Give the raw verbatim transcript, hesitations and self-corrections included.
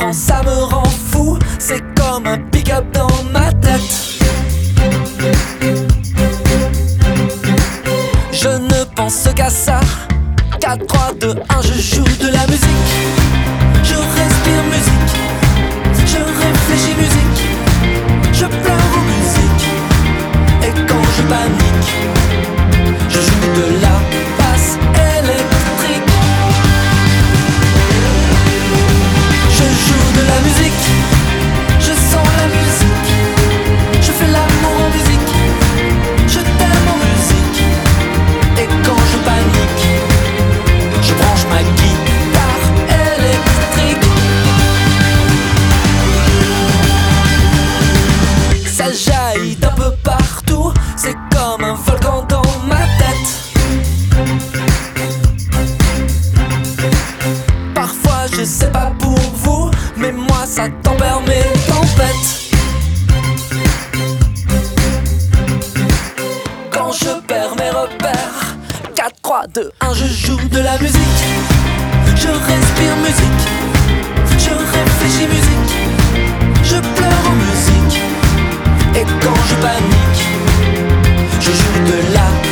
Quand ça me rend fou, c'est comme un pick-up dans ma tête. Je ne pense qu'à ça. Quatre, trois, deux, un, je joue de la musique. Je respire musique. Je réfléchis musique. Je pleure en musique. Et quand je panique, je joue de la basse électrique. Je joue de la musique. Je sens la musique. Je fais l'amour en musique. Je t'aime en musique. Et quand je panique, je branche ma guitare électrique. Ça jaillit d'un peu partout. C'est comme un volcan dans ma tête. Parfois je sais pas pour vous, mais moi ça tempère mes tempêtes. Quand je perds mes repères, quatre, trois, deux, un, je joue de la musique. Je respire musique. Je réfléchis musique. Je pleure en musique. Et quand je panique, je joue de la